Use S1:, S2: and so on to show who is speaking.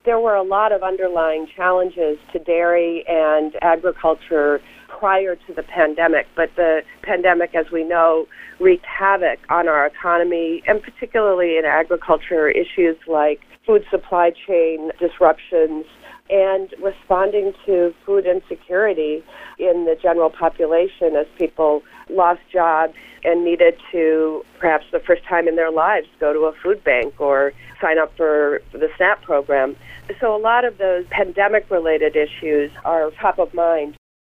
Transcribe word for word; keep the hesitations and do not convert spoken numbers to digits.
S1: there were a lot of underlying challenges to dairy and agriculture prior to the pandemic, but the pandemic, as we know, wreaked havoc on our economy, and particularly in agriculture, issues like food supply chain disruptions and responding to food insecurity in the general population as people lost jobs and needed to, perhaps the first time in their lives, go to a food bank or sign up for the SNAP program. So a lot of those pandemic-related issues are top of mind